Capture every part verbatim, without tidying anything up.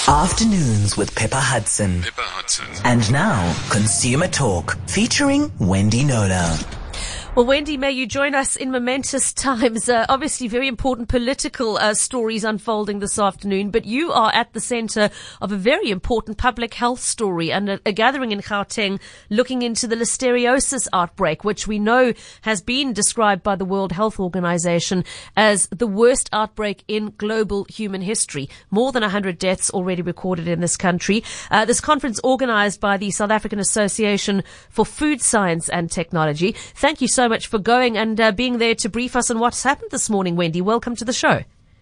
Afternoons with Pippa Hudson. Pippa Hudson. And now, Consumer Talk, featuring Wendy Knowler. Well, Wendy, may you join us in momentous times. Uh, obviously, very important political uh, stories unfolding this afternoon, but you are at the centre of a very important public health story and a, a gathering in Gauteng looking into the listeriosis outbreak, which we know has been described by the World Health Organization as the worst outbreak in global human history. More than one hundred deaths already recorded in this country. Uh, this conference organised by the South African Association for Food Science and Technology. Thank you so much for going and uh, being there to brief us on what's happened this morning, Wendy. Welcome to the show.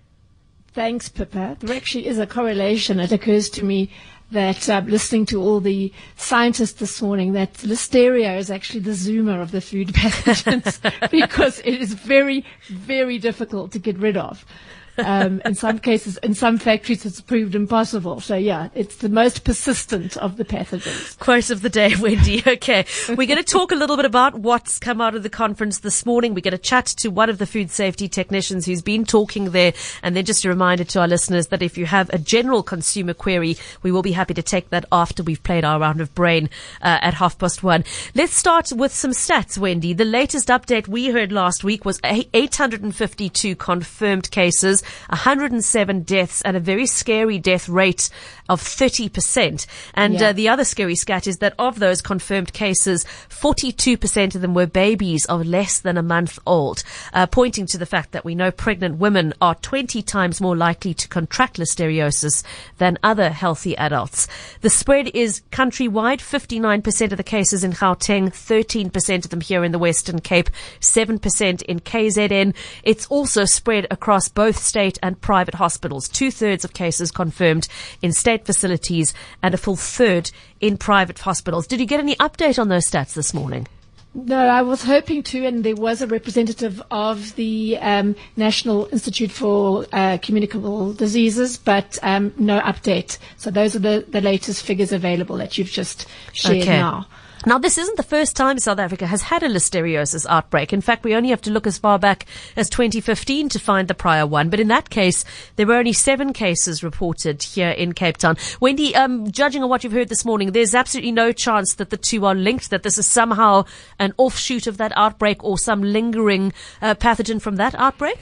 Thanks, Pippa. There actually is a correlation. It occurs to me that uh, listening to all the scientists this morning, that Listeria is actually the Zoomer of the food pathogens because it is very, very difficult to get rid of. Um, in some cases, in some factories, it's proved impossible. So, yeah, it's the most persistent of the pathogens. Quote of the day, Wendy. Okay. We're going to talk a little bit about what's come out of the conference this morning. We're going to chat to one of the food safety technicians who's been talking there. And then just a reminder to our listeners that if you have a general consumer query, we will be happy to take that after we've played our round of brain uh, at half past one. Let's start with some stats, Wendy. The latest update we heard last week was eight hundred fifty-two confirmed cases, one hundred seven deaths, and a very scary death rate of thirty percent. And Yeah. uh, the other scary stat is that of those confirmed cases, forty-two percent of them were babies of less than a month old, uh, pointing to the fact that we know pregnant women are twenty times more likely to contract listeriosis than other healthy adults. The spread is countrywide. fifty-nine percent of the cases in Gauteng, thirteen percent of them here in the Western Cape, seven percent in K Z N. It's also spread across both state and private hospitals. Two-thirds of cases confirmed in state facilities and a full third in private hospitals. Did you get any update on those stats this morning? No, I was hoping to, and there was a representative of the um, National Institute for uh, Communicable Diseases, but um, no update. So those are the, the latest figures available that you've just shared Okay. now. Now, this isn't the first time South Africa has had a listeriosis outbreak. In fact, we only have to look as far back as twenty fifteen to find the prior one. But in that case, there were only seven cases reported here in Cape Town. Wendy, um, judging on what you've heard this morning, there's absolutely no chance that the two are linked, that this is somehow an offshoot of that outbreak or some lingering uh, pathogen from that outbreak?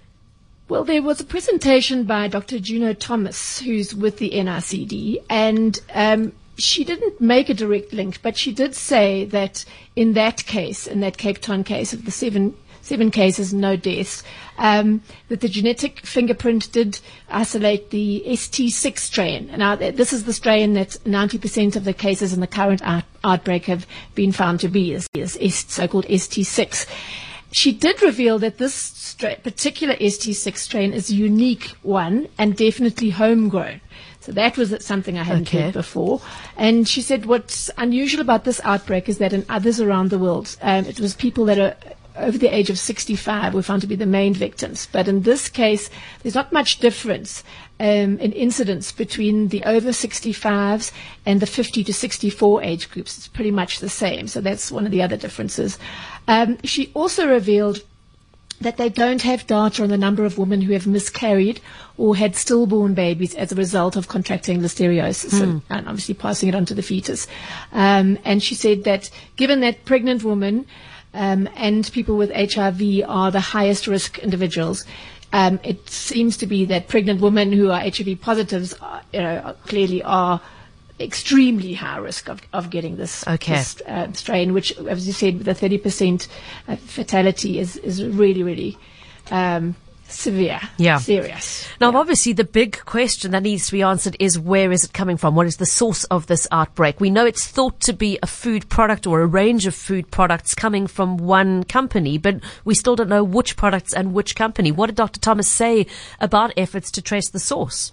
Well, there was a presentation by Doctor Juno Thomas, who's with the N I C D, and um, she didn't make a direct link, but she did say that in that case, in that Cape Town case of the seven seven cases, no deaths, um, that the genetic fingerprint did isolate the S T six strain. Now, th- this is the strain that ninety percent of the cases in the current out- outbreak have been found to be, is, is S- so-called S T six. She did reveal that this stra- particular S T six strain is a unique one and definitely homegrown. So that was something I hadn't Okay. heard before. And she said what's unusual about this outbreak is that in others around the world, um, it was people that are over the age of sixty-five were found to be the main victims. But in this case, there's not much difference um, in incidence between the over sixty-fives and the fifty to sixty-four age groups. It's pretty much the same. So that's one of the other differences. Um, she also revealed that they don't have data on the number of women who have miscarried or had stillborn babies as a result of contracting listeriosis and, and obviously passing it on to the fetus. Um, and she said that given that pregnant women um, and people with H I V are the highest risk individuals, um, it seems to be that pregnant women who are H I V positives are, you know, clearly are extremely high risk of, of getting this, Okay. this uh, strain, which, as you said, with a thirty percent uh, fatality is, is really, really um, severe, Yeah. serious. Now, Yeah. obviously, the big question that needs to be answered is where is it coming from? What is the source of this outbreak? We know it's thought to be a food product or a range of food products coming from one company, but we still don't know which products and which company. What did Doctor Thomas say about efforts to trace the source?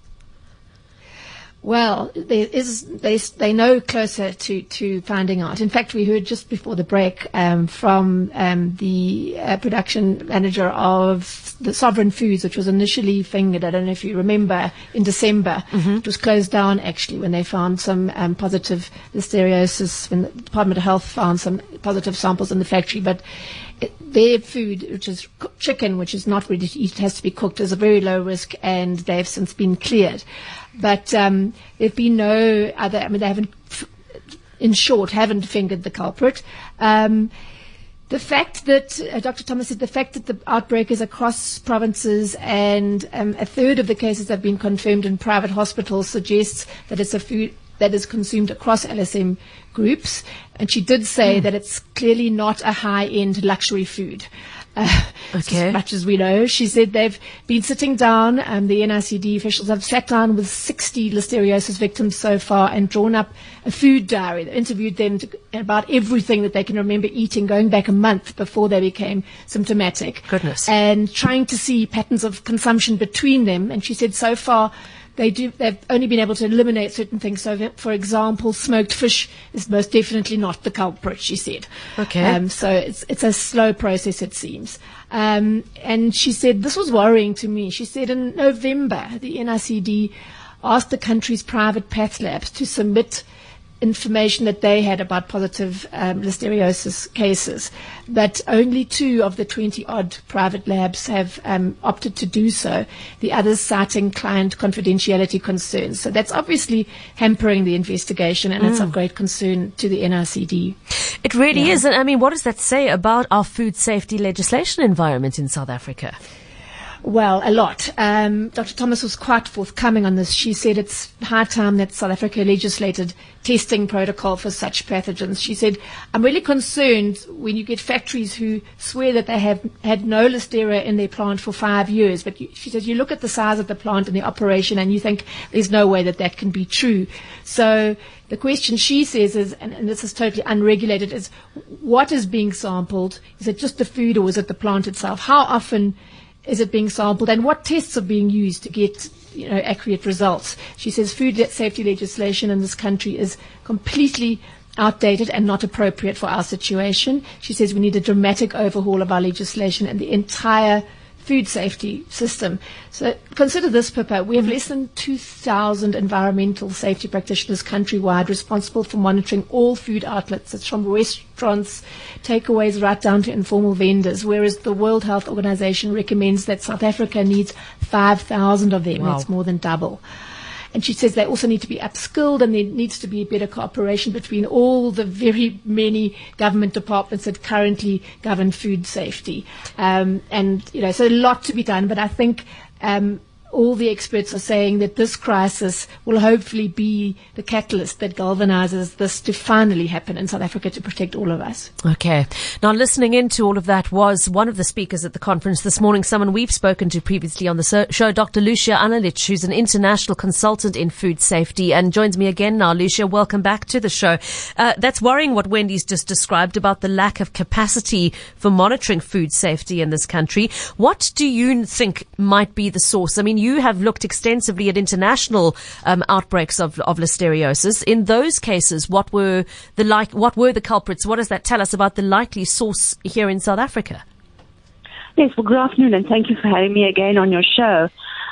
Well, there is, they, they know closer to, to finding out. In fact, we heard just before the break um, from um, the uh, production manager of the Sovereign Foods, which was initially fingered, I don't know if you remember, in December. Mm-hmm. It was closed down, actually, when they found some um, positive listeriosis, when the Department of Health found some positive samples in the factory. But it, their food, which is cooked chicken, which is not ready to eat, it has to be cooked, is a very low risk, and they have since been cleared. But um, there've been no other. I mean, they haven't, in short, haven't fingered the culprit. Um, The fact that, uh, Doctor Thomas said, the fact that the outbreak is across provinces and um, a third of the cases have been confirmed in private hospitals suggests that it's a food that is consumed across L S M groups. And she did say mm. that it's clearly not a high-end luxury food. Uh, okay. As much as we know. She said they've been sitting down, um, the N I C D officials have sat down with sixty listeriosis victims so far and drawn up a food diary. They interviewed them to, about everything that they can remember eating going back a month before they became symptomatic. Goodness. And trying to see patterns of consumption between them. And she said so far they do, they've only been able to eliminate certain things. So, that, for example, smoked fish is most definitely not the culprit, she said. Okay. Um, so it's, it's a slow process, it seems. Um, and she said, this was worrying to me. She said in November, the N I C D asked the country's private path labs to submit information that they had about positive um, listeriosis cases, but only two of the twenty-odd private labs have um, opted to do so, the others citing client confidentiality concerns. So that's obviously hampering the investigation, and mm. it's of great concern to the N I C D. It really yeah. is. And I mean, what does that say about our food safety legislation environment in South Africa? Well, a lot. Um, Doctor Thomas was quite forthcoming on this. She said it's high time that South Africa legislated testing protocol for such pathogens. She said, I'm really concerned when you get factories who swear that they have had no listeria in their plant for five years. But you, she says you look at the size of the plant and the operation and you think there's no way that that can be true. So the question she says is, and, and this is totally unregulated, is what is being sampled? Is it just the food or is it the plant itself? How often is it being sampled, and what tests are being used to get, you know, accurate results? She says food safety legislation in this country is completely outdated and not appropriate for our situation. She says we need a dramatic overhaul of our legislation and the entire food safety system. So consider this, Pippa. We have less than two thousand environmental safety practitioners countrywide responsible for monitoring all food outlets. It's from restaurants, takeaways, right down to informal vendors, whereas the World Health Organization recommends that South Africa needs five thousand of them. Wow. That's more than double. And she says they also need to be upskilled, and there needs to be better cooperation between all the very many government departments that currently govern food safety. Um, and, you know, so a lot to be done. But I think um, all the experts are saying that this crisis will hopefully be the catalyst that galvanizes this to finally happen in South Africa to protect all of us. Okay. Now, listening into all of that was one of the speakers at the conference this morning, someone we've spoken to previously on the show, Doctor Lucia Analich, who's an international consultant in food safety, and joins me again now. Lucia, welcome back to the show. Uh, that's worrying what Wendy's just described about the lack of capacity for monitoring food safety in this country. What do you think might be the source? I mean, you have looked extensively at international um, outbreaks of, of listeriosis. In those cases, what were the like? What were the culprits? What does that tell us about the likely source here in South Africa? Yes, well, good afternoon, and thank you for having me again on your show.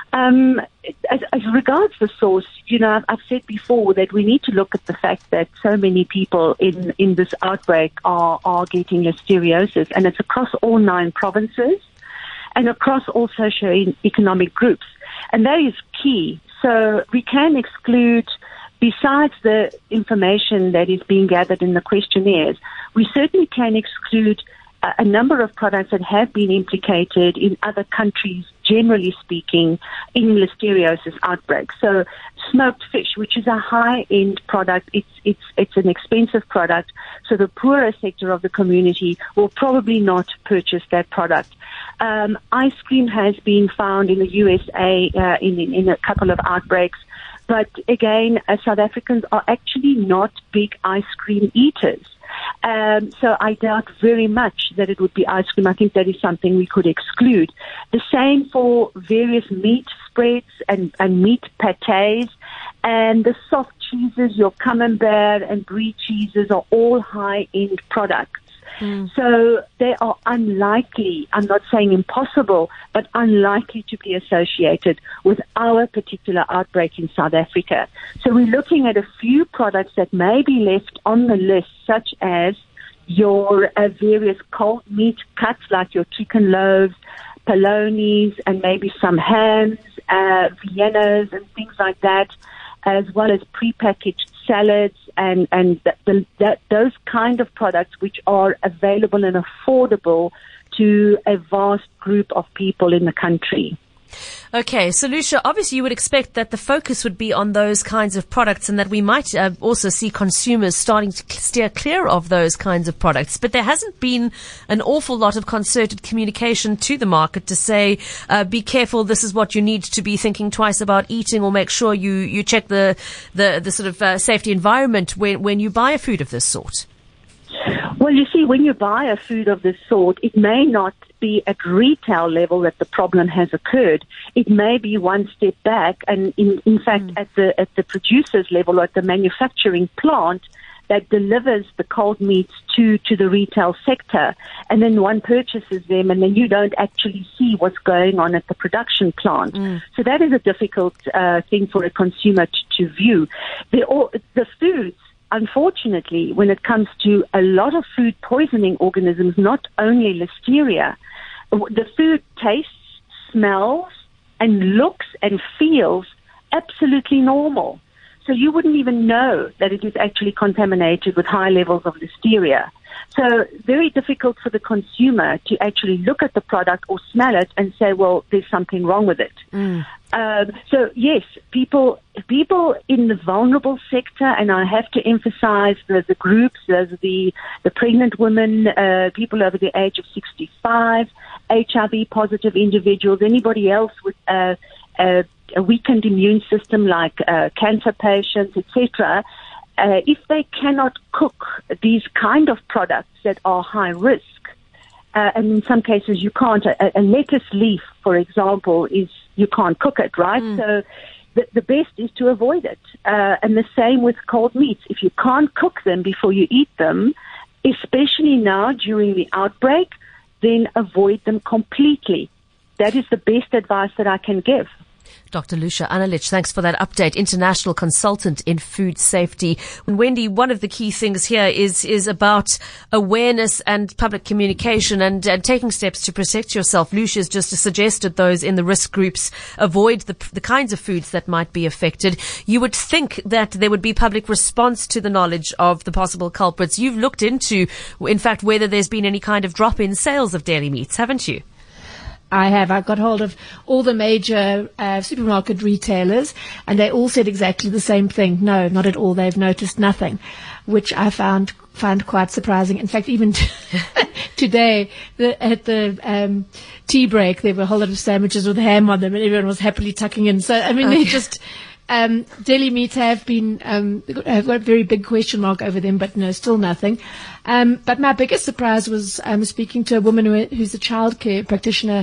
Um, as, as regards the source, you know, I've, I've said before that we need to look at the fact that so many people in, in this outbreak are, are getting listeriosis, and it's across all nine provinces and across all socio-economic groups. And that is key. So we can exclude, besides the information that is being gathered in the questionnaires, we certainly can exclude a, a number of products that have been implicated in other countries, generally speaking, in listeriosis outbreaks. So smoked fish, which is a high-end product, it's, it's, it's an expensive product, so the poorer sector of the community will probably not purchase that product. Um, ice cream has been found in the U S A uh, in, in, in a couple of outbreaks. But again, uh, South Africans are actually not big ice cream eaters. Um, so I doubt very much that it would be ice cream. I think that is something we could exclude. The same for various meat spreads and, and meat pâtés. And the soft cheeses, your camembert and brie cheeses are all high-end products. Mm. So they are unlikely, I'm not saying impossible, but unlikely to be associated with our particular outbreak in South Africa. So we're looking at a few products that may be left on the list, such as your uh, various cold meat cuts like your chicken loaves, polonies, and maybe some hams, uh, Viennas, and things like that, as well as prepackaged salads and and the, the, that, those kind of products which are available and affordable to a vast group of people in the country. Okay, so Lucia, obviously you would expect that the focus would be on those kinds of products and that we might uh, also see consumers starting to steer clear of those kinds of products. But there hasn't been an awful lot of concerted communication to the market to say, uh, be careful, this is what you need to be thinking twice about eating, or make sure you, you check the, the, the sort of uh, safety environment when, when you buy a food of this sort. Well, you see, when you buy a food of this sort, it may not be at retail level that the problem has occurred. It may be one step back, and in, in fact, mm. at the at the producer's level or at the manufacturing plant that delivers the cold meats to, to the retail sector, and then one purchases them, and then you don't actually see what's going on at the production plant. Mm. So that is a difficult uh, thing for a consumer to, to view. The, all, the foods, unfortunately, when it comes to a lot of food poisoning organisms, not only Listeria, the food tastes, smells, and looks and feels absolutely normal. So you wouldn't even know that it is actually contaminated with high levels of Listeria. So very difficult for the consumer to actually look at the product or smell it and say, well, there's something wrong with it. Mm. Um, so yes, people people in the vulnerable sector, and I have to emphasize the, the groups, those are the, the pregnant women, uh, people over the age of sixty-five, H I V positive individuals, anybody else with uh, uh, a weakened immune system like uh, cancer patients, et cetera. Uh, if they cannot cook these kind of products that are high risk, uh, and in some cases you can't, a, a lettuce leaf, for example, is you can't cook it, right? Mm. So the, the best is to avoid it. Uh, and the same with cold meats. If you can't cook them before you eat them, especially now during the outbreak, then avoid them completely. That is the best advice that I can give. Doctor Lucia Analich, thanks for that update. International consultant in food safety. And Wendy, one of the key things here is is about awareness and public communication and, and taking steps to protect yourself. Lucia's just suggested those in the risk groups avoid the, the kinds of foods that might be affected. You would think that there would be public response to the knowledge of the possible culprits. You've looked into, in fact, whether there's been any kind of drop in sales of dairy meats, haven't you? I have. I got hold of all the major uh, supermarket retailers, and they all said exactly the same thing. No, not at all. They've noticed nothing, which I found found quite surprising. In fact, even t- today the, at the um, tea break, there were a whole lot of sandwiches with ham on them, and everyone was happily tucking in. So, I mean, okay. they just um, deli meats have been um, have got a very big question mark over them, but no, still nothing. Um, but my biggest surprise was um, speaking to a woman who, who's a childcare practitioner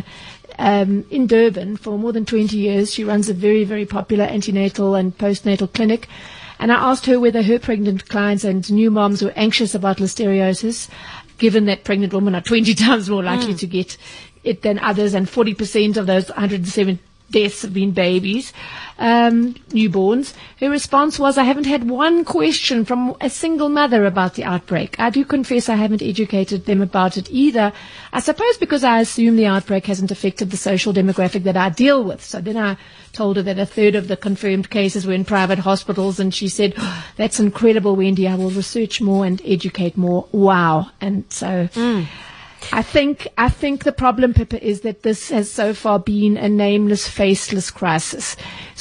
um, in Durban for more than twenty years. She runs a very, very popular antenatal and postnatal clinic. And I asked her whether her pregnant clients and new moms were anxious about listeriosis, given that pregnant women are twenty times more likely mm. to get it than others, and forty percent of those one hundred seven deaths have been babies, um, newborns. Her response was, I haven't had one question from a single mother about the outbreak. I do confess I haven't educated them about it either. I suppose because I assume the outbreak hasn't affected the social demographic that I deal with. So then I told her that a third of the confirmed cases were in private hospitals, and she said, oh, that's incredible, Wendy. I will research more and educate more. Wow. And so... Mm. I think I think the problem, Pippa, is that this has so far been a nameless, faceless crisis.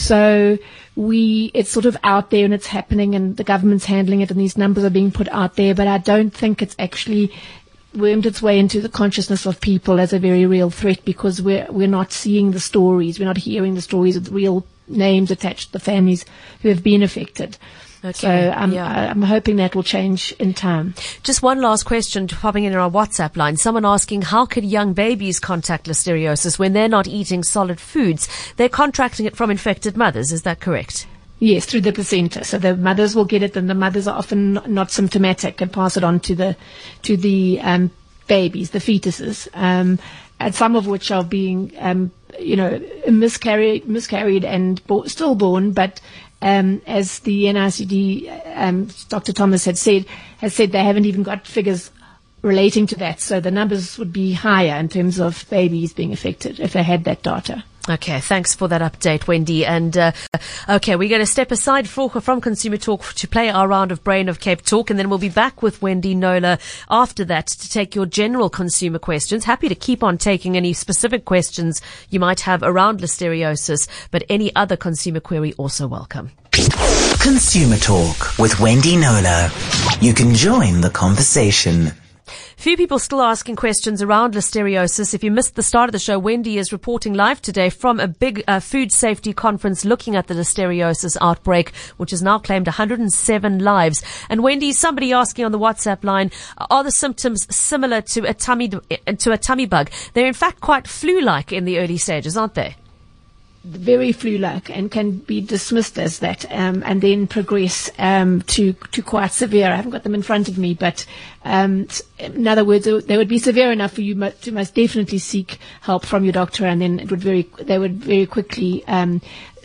So we, it's sort of out there and it's happening, and the government's handling it, and these numbers are being put out there. But I don't think it's actually wormed its way into the consciousness of people as a very real threat, because we're we're not seeing the stories, we're not hearing the stories of the real names attached to the families who have been affected. Okay. So I'm, yeah. I'm hoping that will change in time. Just one last question popping in our WhatsApp line. Someone asking, how could young babies contact listeriosis when they're not eating solid foods? They're contracting it from infected mothers. Is that correct? Yes, through the placenta. So the mothers will get it, and the mothers are often not symptomatic and pass it on to the to the um, babies, the fetuses, um, and some of which are being, um, you know, miscarried, miscarried and bo- stillborn, but Um, as the N I C D, um, Doctor Thomas had said, has said they haven't even got figures relating to that. So the numbers would be higher in terms of babies being affected if they had that data. Okay, thanks for that update, Wendy. And uh, okay, we're going to step aside for, from Consumer Talk to play our round of Brain of Cape Talk, and then we'll be back with Wendy Knowler after that to take your general consumer questions. Happy to keep on taking any specific questions you might have around listeriosis, but any other consumer query also welcome. Consumer Talk with Wendy Knowler. You can join the conversation. Few people still asking questions around listeriosis. If you missed the start of the show, Wendy is reporting live today from a big uh, food safety conference looking at the listeriosis outbreak, which has now claimed one hundred seven lives. And Wendy, somebody asking on the WhatsApp line, are the symptoms similar to a tummy to a tummy bug? They're in fact quite flu-like in the early stages, aren't they? Very flu-like and can be dismissed as that, um, and then progress um, to to quite severe. I haven't got them in front of me, but um, in other words, they would be severe enough for you to most definitely seek help from your doctor, and then it would very they would very quickly um,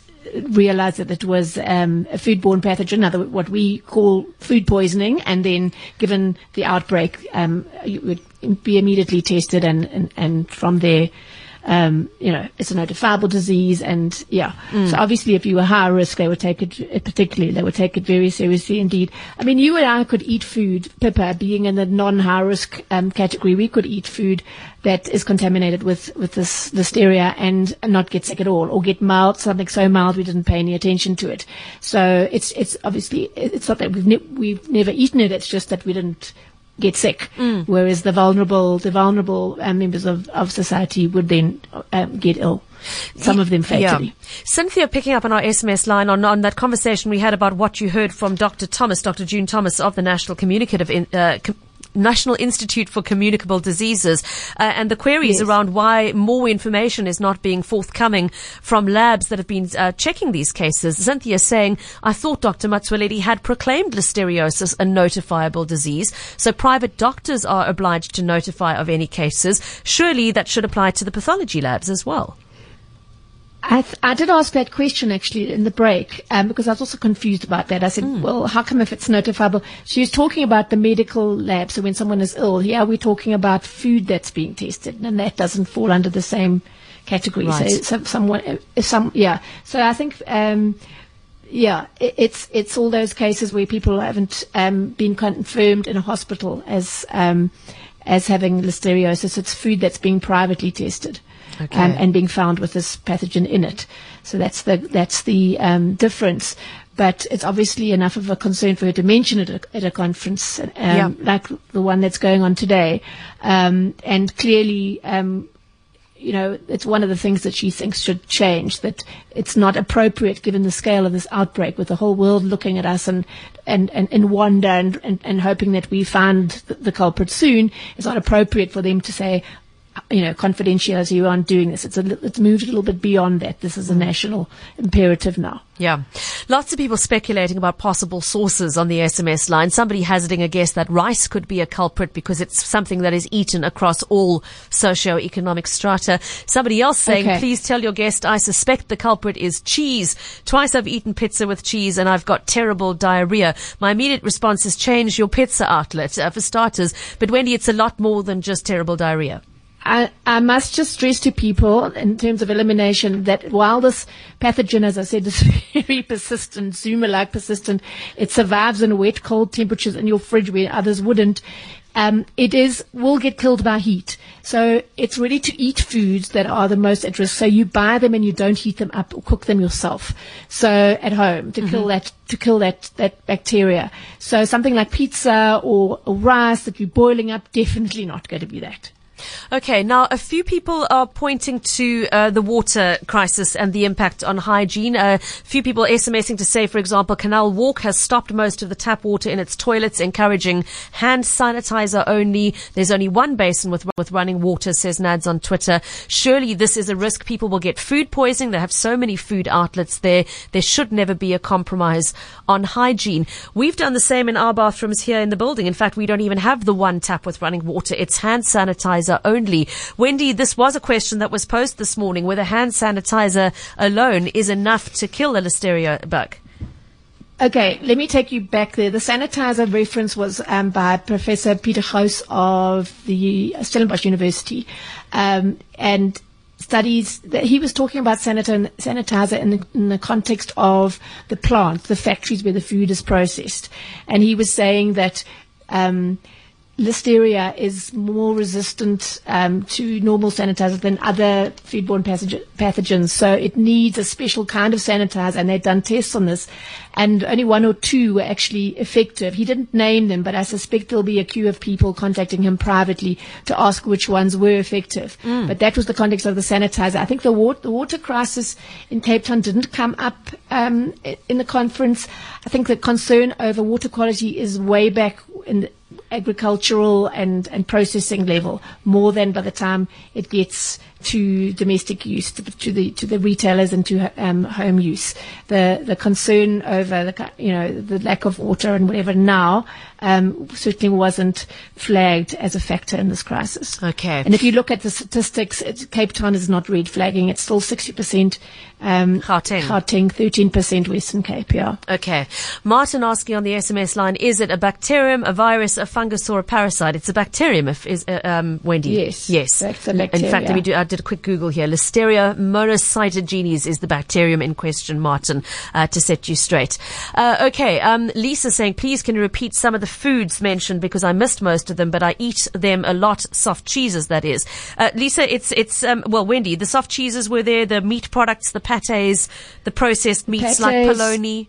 realize that it was um, a foodborne pathogen, other what we call food poisoning, and then given the outbreak, um, you would be immediately tested, and and, and from there. Um, you know, it's a notifiable disease, and yeah. Mm. So obviously, if you were high risk, they would take it, particularly, they would take it very seriously indeed. I mean, you and I could eat food, Pippa, being in the non-high risk um, category, we could eat food that is contaminated with, with this listeria and not get sick at all, or get mild, something so mild we didn't pay any attention to it. So it's, it's obviously, it's not that we've, ne- we've never eaten it, it's just that we didn't get sick, mm. whereas the vulnerable, the vulnerable uh, members of, of society would then um, get ill. Some of them fatally. Yeah. Cynthia, picking up on our S M S line on, on that conversation we had about what you heard from Doctor Thomas, Doctor June Thomas of the National Communicative in, uh, Com- National Institute for Communicable Diseases, uh, and the queries yes. around why more information is not being forthcoming from labs that have been uh, checking these cases. Cynthia saying, I thought Doctor Matsueledi had proclaimed listeriosis a notifiable disease, so private doctors are obliged to notify of any cases. Surely that should apply to the pathology labs as well. I, th- I did ask that question actually in the break, um, because I was also confused about that. I said, mm. well, how come if it's notifiable? She was talking about the medical lab. So when someone is ill, here we're talking about food that's being tested, and that doesn't fall under the same category. Right. So, so someone, some, yeah. So I think, um, yeah, it, it's, it's all those cases where people haven't, um, been confirmed in a hospital as, um, as having listeriosis. It's food that's being privately tested. Okay. Um, and being found with this pathogen in it. So that's the that's the um, difference. But it's obviously enough of a concern for her to mention it at a, at a conference um, yeah. like the one that's going on today. Um, and clearly, um, you know, it's one of the things that she thinks should change, that it's not appropriate given the scale of this outbreak, with the whole world looking at us and and, and, and wonder and, and, and hoping that we find the, the culprit soon. It's not appropriate for them to say, you know, confidentiality, you aren't doing this. It's a, it's moved a little bit beyond that. This is a national imperative now. Yeah. Lots of people speculating about possible sources on the S M S line. Somebody hazarding a guess that rice could be a culprit because it's something that is eaten across all socio-economic strata. Somebody else saying, okay. please tell your guest, I suspect the culprit is cheese. Twice I've eaten pizza with cheese and I've got terrible diarrhea. My immediate response is change your pizza outlet, uh, for starters. But Wendy, it's a lot more than just terrible diarrhea. I, I must just stress to people in terms of elimination that while this pathogen, as I said, is very persistent, Zuma-like persistent, it survives in wet, cold temperatures in your fridge where others wouldn't. Um, it is, will get killed by heat. So it's ready to eat foods that are the most at risk. So you buy them and you don't heat them up or cook them yourself. So at home to mm-hmm. kill that, to kill that, that bacteria. So something like pizza or, or rice that you're boiling up, definitely not going to be that. Okay, now a few people are pointing to uh, the water crisis and the impact on hygiene. A uh, few people SMSing to say, for example, Canal Walk has stopped most of the tap water in its toilets, encouraging hand sanitizer only. There's only one basin with with running water, says Nads on Twitter. Surely this is a risk. People will get food poisoning. They have so many food outlets there. There should never be a compromise on hygiene. We've done the same in our bathrooms here in the building. In fact, we don't even have the one tap with running water. It's hand sanitizer only. Wendy, this was a question that was posed this morning, whether hand sanitizer alone is enough to kill a listeria bug. Okay, let me take you back there. The sanitizer reference was um, by Professor Peter Gous of the Stellenbosch University, um, and studies that he was talking about sanit- sanitizer in the, in the context of the plant, the factories where the food is processed, and he was saying that um, Listeria is more resistant um, to normal sanitizer than other foodborne pathogen- pathogens. So it needs a special kind of sanitizer, and they've done tests on this, and only one or two were actually effective. He didn't name them, but I suspect there'll be a queue of people contacting him privately to ask which ones were effective. Mm. But that was the context of the sanitizer. I think the water, the water crisis in Cape Town didn't come up um, in the conference. I think the concern over water quality is way back in the agricultural and, and processing level, more than by the time it gets to domestic use, to, to the to the retailers and to um, home use. The the concern over the you know the lack of water and whatever now um, certainly wasn't flagged as a factor in this crisis. Okay. And if you look at the statistics, it's, Cape Town is not red flagging. It's still sixty percent um, Gauteng. Gauteng, thirteen percent Western Cape. Yeah. Okay. Martin asking on the S M S line: is it a bacterium, a virus, a fungus, or a parasite? It's a bacterium. If is uh, um, Wendy. Yes. Yes. That's a bacteria. In fact, let me do. I did a quick Google here. Listeria monocytogenes is the bacterium in question, Martin, uh, to set you straight. Uh, okay. Um, Lisa saying, please can you repeat some of the foods mentioned because I missed most of them, but I eat them a lot. Soft cheeses, that is. Uh, Lisa, it's it's um, well, Wendy, the soft cheeses were there, the meat products, the patés, the processed meats Patés. like polony.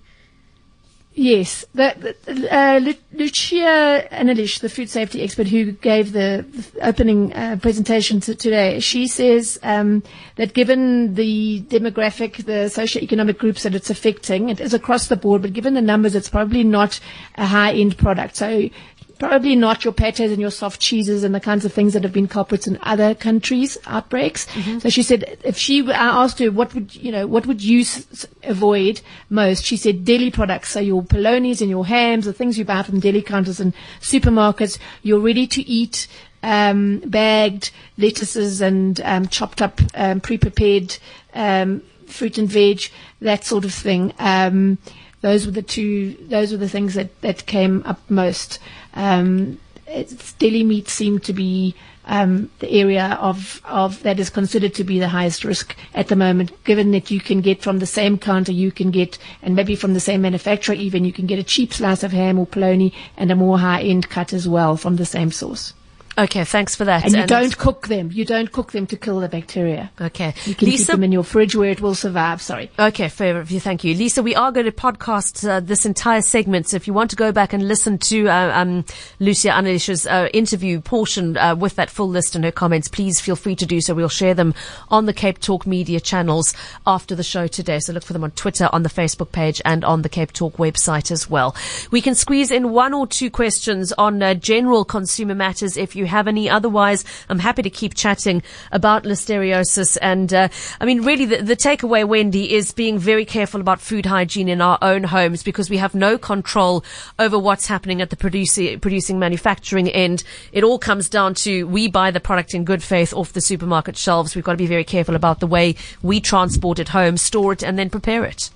Yes, the, the, uh, Lu- Lucia Annelish, the food safety expert who gave the, the opening uh, presentation to today, she says um, that given the demographic, the socioeconomic groups that it's affecting, it is across the board, but given the numbers, it's probably not a high-end product. So probably not your patés and your soft cheeses and the kinds of things that have been culprits in other countries' outbreaks. Mm-hmm. So she said, if she, I asked her, what would, you know, what would you s- avoid most? She said deli products. So your polonies and your hams, the things you buy from deli counters and supermarkets, your ready to eat, um, bagged lettuces and, um, chopped up, um, pre-prepared, um, fruit and veg, that sort of thing. Um, those were the two, those were the things that, that came up most. Um, it's, deli meat seemed to be um, the area of, of that is considered to be the highest risk at the moment, given that you can get from the same counter, you can get, and maybe from the same manufacturer even, you can get a cheap slice of ham or polony and a more high-end cut as well from the same source. Okay, thanks for that. And you and don't cook them. You don't cook them to kill the bacteria. Okay. You can Lisa, keep them in your fridge where it will survive. Sorry. Okay, fair. Thank you. Lisa, we are going to podcast uh, this entire segment. So if you want to go back and listen to uh, um, Lucia Annelish's uh, interview portion uh, with that full list and her comments, please feel free to do so. We'll share them on the Cape Talk media channels after the show today. So look for them on Twitter, on the Facebook page, and on the Cape Talk website as well. We can squeeze in one or two questions on uh, general consumer matters if you have any. Otherwise, I'm happy to keep chatting about listeriosis. And, uh, I mean, really, the, the takeaway, Wendy, is being very careful about food hygiene in our own homes because we have no control over what's happening at the producing, producing manufacturing end. It all comes down to we buy the product in good faith off the supermarket shelves. We've got to be very careful about the way we transport it home, store it, and then prepare it.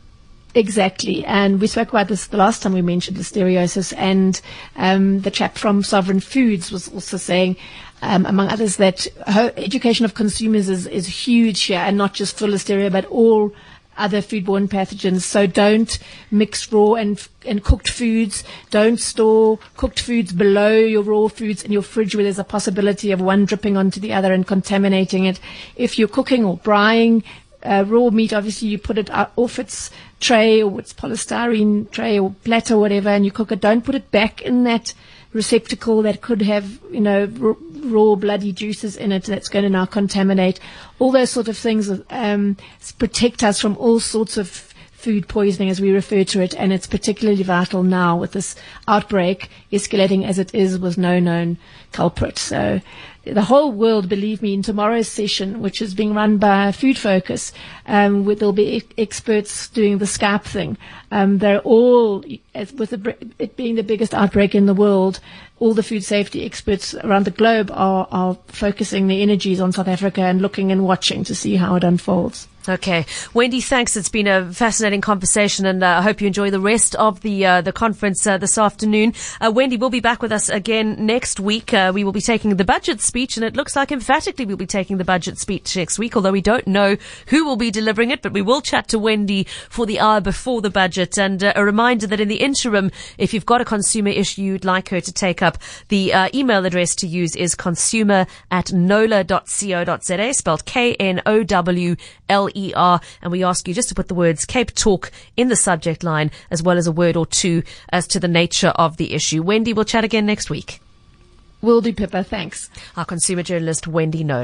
Exactly, and we spoke about this the last time we mentioned listeriosis, and um, the chap from Sovereign Foods was also saying, um, among others, that ho- education of consumers is, is huge here, and not just for listeria, but all other foodborne pathogens. So don't mix raw and and cooked foods. Don't store cooked foods below your raw foods in your fridge where there's a possibility of one dripping onto the other and contaminating it. If you're cooking or frying Uh, raw meat, obviously you put it out off its tray or its polystyrene tray or platter or whatever, and you cook it. Don't put it back in that receptacle that could have, you know, r- raw bloody juices in it that's going to now contaminate. All those sort of things um, protect us from all sorts of food poisoning, as we refer to it, and it's particularly vital now with this outbreak escalating as it is with no known culprit. So the whole world, believe me, in tomorrow's session, which is being run by Food Focus, um, where there'll be e- experts doing the Skype thing. Um, they're all, as with the, it being the biggest outbreak in the world, all the food safety experts around the globe are, are focusing their energies on South Africa and looking and watching to see how it unfolds. Okay. Wendy, thanks. It's been a fascinating conversation, and uh, I hope you enjoy the rest of the uh, the conference uh, this afternoon. Uh, Wendy will be back with us again next week. Uh, we will be taking the budget speech, and it looks like emphatically we'll be taking the budget speech next week, although we don't know who will be delivering it, but we will chat to Wendy for the hour before the budget. And uh, a reminder that in the interim, if you've got a consumer issue you'd like her to take up, the uh, email address to use is consumer at nola dot co dot za, spelled K N O W L E R, and we ask you just to put the words Cape Talk in the subject line, as well as a word or two as to the nature of the issue. Wendy, we'll chat again next week. Will do, Pippa. Thanks. Our consumer journalist, Wendy Knowler.